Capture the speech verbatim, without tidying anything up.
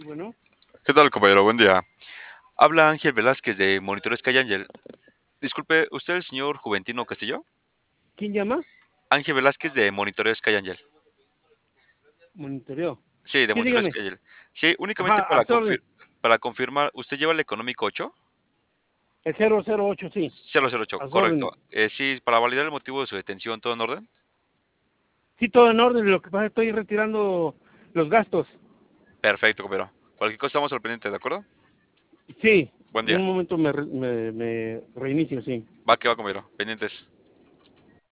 Bueno, ¿Qué tal, compañero? Buen día. Habla Ángel Velázquez de Monitores Calle Ángel. Disculpe, ¿usted es el señor Juventino Castillo? ¿quién llama? Ángel Velázquez de Monitores Calle Ángel. Monitoreo. Sí, de Sí, Monitores dígame. Calle Ángel. Sí, únicamente Ajá, a para, su orden. confir- para confirmar, ¿usted lleva el económico ocho? El cero cero ocho, sí. cero cero ocho, A su correcto. orden. Eh, sí, para validar el motivo de su detención, ¿todo en orden? Sí, todo en orden. Lo que pasa es que estoy retirando los gastos. Perfecto, compañero. Cualquier cosa estamos al pendiente, ¿de acuerdo? Sí, Buen en día. un momento me, re- me, me reinicio, sí. Va que va, compañero. Pendientes.